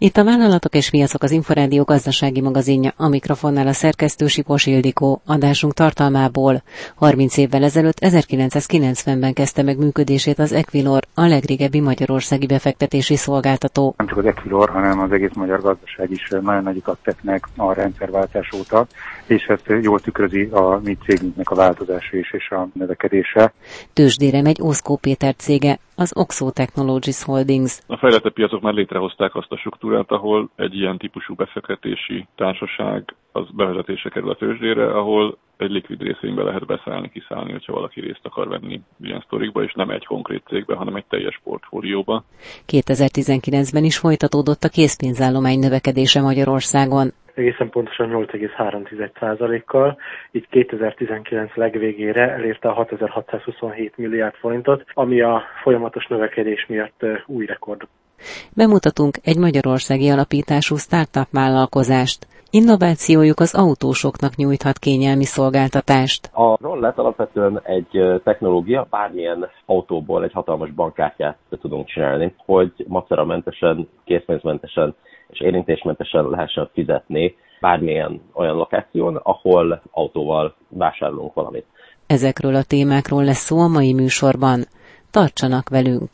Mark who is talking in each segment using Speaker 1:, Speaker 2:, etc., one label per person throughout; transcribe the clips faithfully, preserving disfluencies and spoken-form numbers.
Speaker 1: Itt a Vállalatok és Piacok, az Inforádió gazdasági magazinja, a mikrofonnál a szerkesztő Sipos Ildikó. Adásunk tartalmából: harminc évvel ezelőtt, ezerkilencszázkilencvenben kezdte meg működését az Equilor, a legrégebbi magyarországi befektetési szolgáltató.
Speaker 2: Nem csak az Equilor, hanem az egész magyar gazdaság is nagyon nagyokat tett meg a rendszerváltás óta, és ezt jól tükrözi a mi cégünknek a változása is és a növekedése.
Speaker 1: Tőzsdére megy Oszkó Péter cége, az Oxo Technologies Holdings.
Speaker 3: A fejlettebb piacok már létrehozták azt a struktúrát, ahol egy ilyen típusú befektetési társaság az bevezetése kerül a tőzsdére, ahol egy likvid részvénybe lehet beszállni, kiszállni, hogyha valaki részt akar venni ilyen sztorikba, és nem egy konkrét cégbe, hanem egy teljes portfólióba.
Speaker 1: kétezer-tizenkilencben is folytatódott a készpénzállomány növekedése Magyarországon.
Speaker 4: Egészen pontosan nyolc egész három százalékkal, így kétezer-tizenkilenc legvégére elérte a hatezer-hatszázhuszonhét milliárd forintot, ami a folyamatos növekedés miatt új rekord.
Speaker 1: Bemutatunk egy magyarországi alapítású startup vállalkozást. Innovációjuk az autósoknak nyújthat kényelmi szolgáltatást.
Speaker 5: A Rollett alapvetően egy technológia, bármilyen autóból egy hatalmas bankkártyát tudunk csinálni, hogy maceramentesen, készpénzmentesen és érintésmentesen lehessen fizetni bármilyen olyan lokáción, ahol autóval vásárolunk valamit.
Speaker 1: Ezekről a témákról lesz szó a mai műsorban. Tartsanak velünk!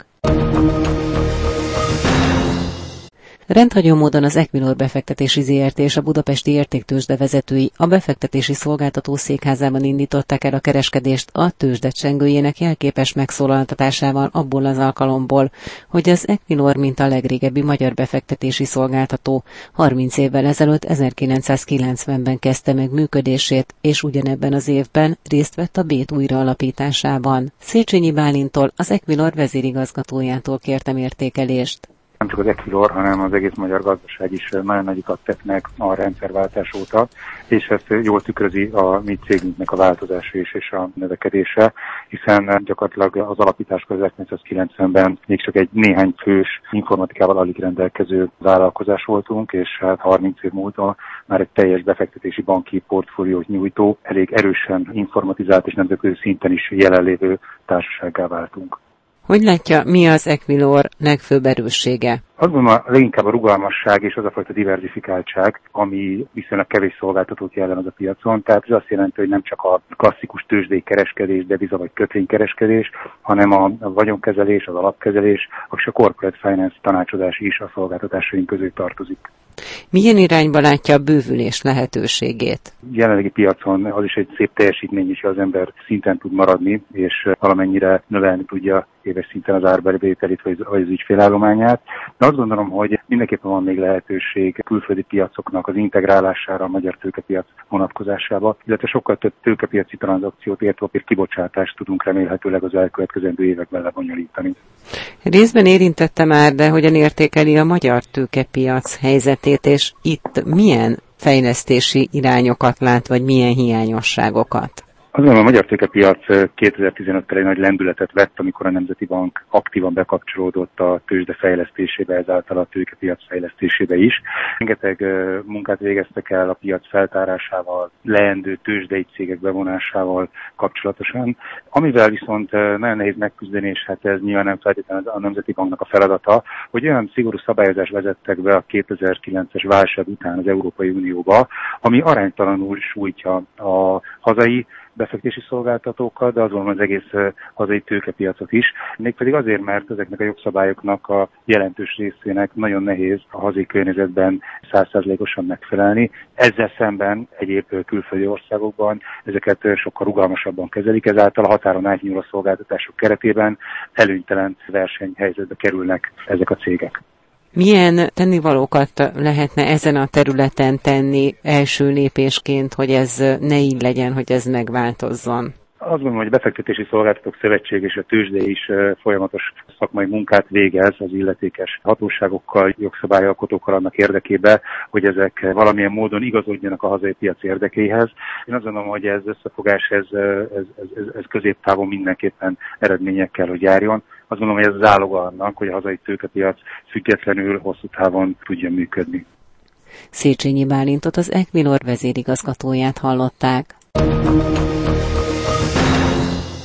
Speaker 1: Rendhagyó módon az Equilor befektetési zé er té és a Budapesti Értéktőzsde vezetői a befektetési szolgáltató székházában indították el a kereskedést a tőzsde csengőjének jelképes megszólaltatásával abból az alkalomból, hogy az Equilor, mint a legrégebbi magyar befektetési szolgáltató, harminc évvel ezelőtt, ezerkilencszázkilencvenben kezdte meg működését, és ugyanebben az évben részt vett a Bét újraalapításában. Széchenyi Bálinttól, az Equilor vezérigazgatójától kértem értékelést.
Speaker 2: Nem csak az Equilor, hanem az egész magyar gazdaság is nagyon nagyokat tett meg a rendszerváltás óta, és ezt jól tükrözi a mi cégünknek a változása is és a növekedése, hiszen gyakorlatilag az alapításkor ezerkilencszázkilencvenben még csak egy néhány fős informatikával alig rendelkező vállalkozás voltunk, és hát harminc év múlva már egy teljes befektetési banki portfóliót nyújtó, elég erősen informatizált és nemzetközi szinten is jelenlévő társasággá váltunk.
Speaker 1: Hogy látja, mi az Equilor legfőbb erőssége?
Speaker 2: Azt gondolom, a leginkább a rugalmasság és az a fajta diverzifikáltság, ami viszonylag kevés szolgáltatót jellemez a piacon. Tehát ez azt jelenti, hogy nem csak a klasszikus tőzsdei kereskedés, deviza vagy kötvénykereskedés, hanem a vagyonkezelés, az alapkezelés, és a corporate finance tanácsadás is a szolgáltatásaink közé tartozik.
Speaker 1: Milyen irányba látja a bővülés lehetőségét?
Speaker 2: Jelenlegi piacon az is egy szép teljesítmény is, hogy az ember szinten tud maradni, és valamennyire növelni tudja éves szinten az árbevételét vagy az ügyfélállományát. De azt gondolom, hogy mindenképpen van még lehetőség külföldi piacoknak az integrálására a magyar tőkepiac vonatkozásába, illetve sokkal több tőkepiaci tranzakciót, értékpapír kibocsátást tudunk remélhetőleg az elkövetkezendő években lebonyolítani.
Speaker 1: Részben érintette már, de hogyan értékeli a magyar tőkepiac helyzetét, és itt milyen fejlesztési irányokat lát, vagy milyen hiányosságokat?
Speaker 2: Azonban a magyar tőkepiac kétezer-tizenötben egy nagy lendületet vett, amikor a Nemzeti Bank aktívan bekapcsolódott a tőzsde fejlesztésébe, ezáltal a tőkepiac fejlesztésébe is. Rengeteg munkát végeztek el a piac feltárásával, leendő tőzsdei cégek bevonásával kapcsolatosan. Amivel viszont nagyon nehéz megküzdeni, és hát ez nyilván nem feltétlenül a Nemzeti Banknak a feladata, hogy olyan szigorú szabályozást vezettek be a kétezer-kilences válság után az Európai Unióba, ami aránytalanul sújtja a hazai befektetési szolgáltatókat, de azon az egész hazai tőkepiacot is. Mégpedig azért, mert ezeknek a jogszabályoknak a jelentős részének nagyon nehéz a hazai környezetben száz százalékosan megfelelni. Ezzel szemben egyéb külföldi országokban ezeket sokkal rugalmasabban kezelik, ezáltal a határon átnyúló szolgáltatások keretében előnytelen versenyhelyzetbe kerülnek ezek a cégek.
Speaker 1: Milyen tennivalókat lehetne ezen a területen tenni első lépésként, hogy ez ne így legyen, hogy ez megváltozzon?
Speaker 2: Azt gondolom, hogy a Befektetési Szolgáltatók Szövetség és a tőzsde is folyamatos szakmai munkát végez az illetékes hatóságokkal, jogszabályalkotókkal annak érdekében, hogy ezek valamilyen módon igazodjanak a hazai piac érdekeihez. Én azt gondolom, hogy ez összefogás, ez, ez, ez, ez középtávon mindenképpen eredményekkel, hogy járjon. Azt gondolom, hogy ez az záloga annak, hogy a hazai tőkepiac függetlenül hosszú távon tudjon működni.
Speaker 1: Széchenyi Bálintot, az Equilor vezérigazgatóját hallották.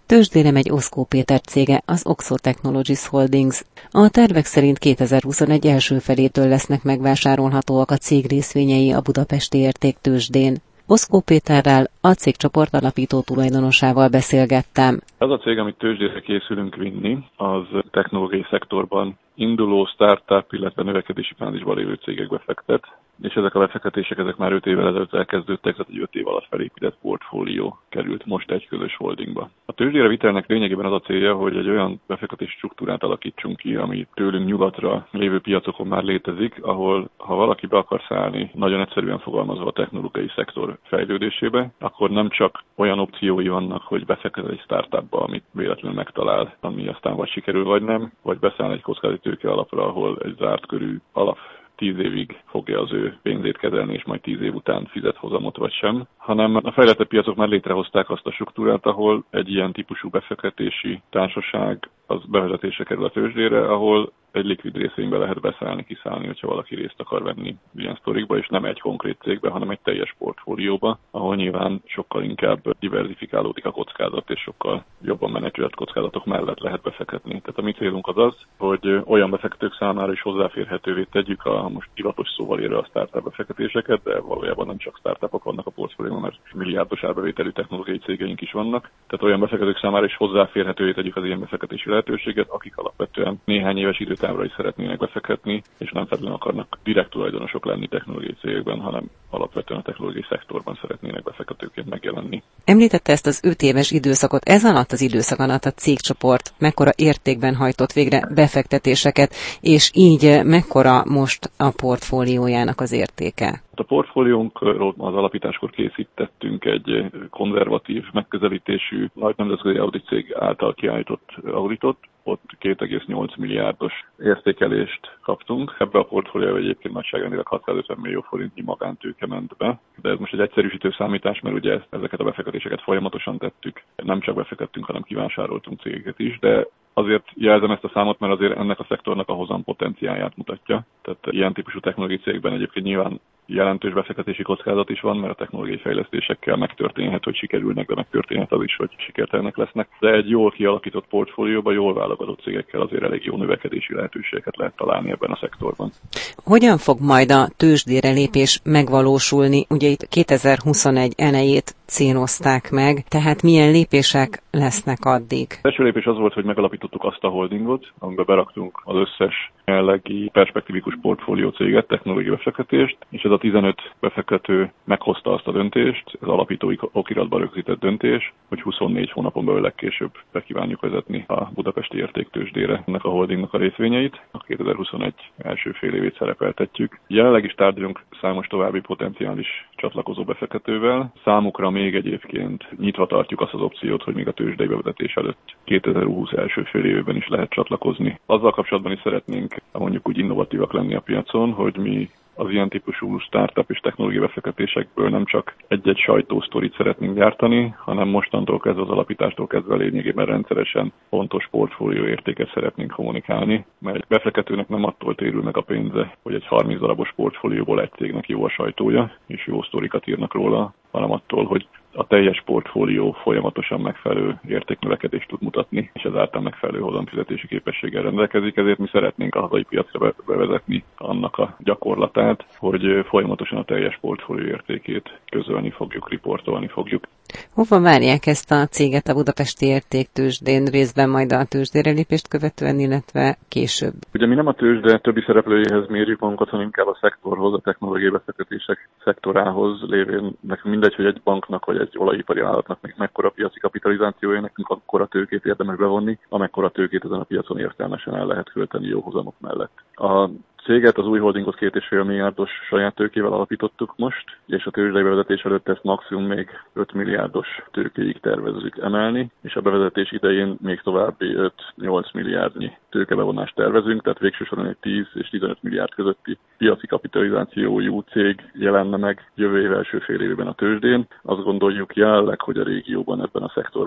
Speaker 1: Tőzsdére megy Oszkó Péter cége, az Oxo Technologies Holdings. A tervek szerint kétezer-huszonegy első felétől lesznek megvásárolhatóak a cég részvényei a budapesti értéktőzsdén. Oszkó Péterrel, a cégcsoport alapító tulajdonosával beszélgettem.
Speaker 3: Az a cég, amit tőzsdére készülünk vinni, az technológiai szektorban induló startup, illetve növekedési fázisban lévő cégekbe fektet, és ezek a befektetések ezek már öt évvel ezelőtt elkezdődtek, tehát egy öt év alatt felépített portfólió került most egy közös holdingba. A tőzsdére vitelnek lényegében az a célja, hogy egy olyan befektetési struktúrát alakítsunk ki, ami tőlünk nyugatra lévő piacokon már létezik, ahol ha valaki be akar szállni, nagyon egyszerűen fogalmazva a technológiai szektor fejlődésébe, akkor nem csak olyan opciói vannak, hogy befektet egy startupba, amit véletlenül megtalál, ami aztán vagy sikerül, vagy nem, vagy beszáll egy kockázati tőke alapra, ahol egy zárt körű alap tíz évig fogja az ő pénzét kezelni, és majd tíz év után fizet hozamot vagy sem, hanem a fejlettebb piacok már létrehozták azt a struktúrát, ahol egy ilyen típusú befektetési társaság az bevezetése kerül a tőzsdére, ahol egy likvid részvénybe lehet beszállni, kiszállni, hogyha valaki részt akar venni ilyen sztorikba, és nem egy konkrét cégbe, hanem egy teljes portfólióba, ahol nyilván sokkal inkább diversifikálódik a kockázat, és sokkal jobban menedzselt kockázatok mellett lehet befektetni. Tehát a mi célunk az az, hogy olyan befektetők számára is hozzáférhetővé tegyük a most divatos szóval érve a startup befektetéseket, de valójában nem csak startupok vannak a portfólióban, mert milliárdos árbevételű technológiai cégeink is vannak. Tehát olyan befektetők számára is hozzáférhetővé tegyük az ilyen befektetési lehetőséget, akik alapvetően néhány éves időtávra is szeretnének befektetni, és nem feltétlenül akarnak direkt tulajdonosok lenni technológiai cégekben, hanem alapvetően a technológiai szektorban szeretnének befektetőként megjelenni.
Speaker 1: Említette ezt az öt éves időszakot. Ez alatt az időszak alatt a cégcsoport mekkora értékben hajtott végre befektetéseket, és így mekkora most a portfóliójának az értéke?
Speaker 3: A portfóliónkról az alapításkor készítettünk egy konzervatív megközelítésű nagy nemzetközi audit cég által kiállított auditot. Ott két egész nyolc milliárdos értékelést kaptunk. Ebbe a portfólióba egyébként nagyságrendileg hatszázötven millió forintnyi magántőke ment be. De ez most egy egyszerűsítő számítás, mert ugye ezeket a befektetéseket folyamatosan tettük. Nem csak befektettünk, hanem kivásároltunk cégeket is, de azért jelzem ezt a számot, mert azért ennek a szektornak a hozam potenciáját mutatja. Tehát ilyen típusú technológiai cégben egyébként nyilván jelentős befektetési kockázat is van, mert a technológiai fejlesztésekkel megtörténhet, hogy sikerülnek, de megtörténhet az is, hogy sikertelenek lesznek. De egy jól kialakított portfólióban, jól válogatott cégekkel azért elég jó növekedési lehetőségeket lehet találni ebben a szektorban. Hogyan fog majd a tőzsdére lépés megvalósulni? Ugye itt kétezer-huszonegy elejét célozták meg, tehát milyen lépések lesznek addig? Az első lépés az volt, hogy megalapítottuk azt a holdingot, amiben beraktunk az összes jelenlegi perspektívikus portfólió céget, technológiai befektetést, és ez a tizenöt befektető meghozta azt a döntést, az alapítói okiratban rögzített döntés, hogy huszonnégy hónapon belül legkésőbb be kívánjuk vezetni a budapesti értéktőzsdére ennek a holdingnak a részvényeit. A kétezer-huszonegy első fél évét szerepeltetjük. Jelenleg is tárgyalunk számos további potenciális csatlakozó befektetővel. Számukra még egyébként nyitva tartjuk azt az opciót, hogy még a tőzsdei bevezetés előtt kétezer-húsz első fél évben is lehet csatlakozni. Azzal kapcsolatban is szeretnénk mondjuk úgy innovatívak lenni a piacon, hogy mi az ilyen típusú startup és technológiai befektetésekből nem csak egy-egy sajtósztorit szeretnénk gyártani, hanem mostantól kezdve az alapítástól kezdve lényegében rendszeresen fontos portfólió értéket szeretnénk kommunikálni, mert egy befektetőnek nem attól térül meg a pénze, hogy egy harminc darabos portfólióból egy cégnek jó a sajtója, és jó sztorikat írnak róla, hanem attól, hogy a teljes portfólió folyamatosan megfelelő értéknövekedést tud mutatni, és ezáltal megfelelő hozamfizetési képességgel rendelkezik, ezért mi szeretnénk a hazai piacra bevezetni annak a gyakorlatát, hogy folyamatosan a teljes portfólió értékét közölni fogjuk, riportolni fogjuk. Hova várják ezt a céget a budapesti értéktőzsdén, részben majd a tőzsdére lépést követően, illetve később? Ugye mi nem a tőzsde többi szereplőjéhez mérjük magunkat, hanem inkább a szektorhoz, a technológiai befektetések szektorához lévén. Nekünk mindegy, hogy egy banknak vagy egy olajipari vállalatnak még mekkora piaci kapitalizációja, nekünk akkora tőkét érdemes bevonni, amekkora tőkét ezen a piacon értelmesen el lehet költeni jó hozamok mellett. A céget, az új holdingot két és fél milliárdos saját tőkével alapítottuk most, és a tőzsdei bevezetés előtt ezt maximum még öt milliárdos tőkéig tervezzük emelni, és a bevezetés idején még további öt-nyolc milliárdnyi tőkebevonást tervezünk, tehát végső soron egy tíz és tizenöt milliárd közötti piaci kapitalizációjú cég jelenne meg jövő év első fél évben a tőzsdén. Azt gondoljuk jelenleg, hogy a régióban, ebben a szektorban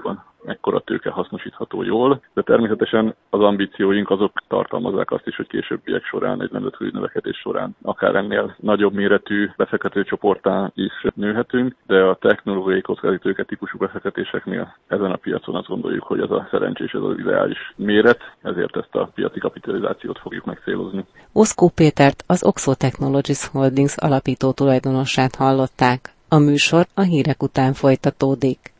Speaker 3: mekkora tőke hasznosítható jól, de természetesen az ambícióink azok tartalmazzák azt is, hogy későbbiek során, egy nemzetközi növekedés során akár ennél nagyobb méretű befektető csoporttá is nőhetünk, de a technológiai kockázati tőke típusú befektetéseknél ezen a piacon azt gondoljuk, hogy ez a szerencsés, ez az ideális méret, ezért ezt a piaci kapitalizációt fogjuk megcélozni.
Speaker 1: Oszkó Pétert, az Oxo Technologies Holdings alapító tulajdonosát hallották. A műsor a hírek után folytatódik.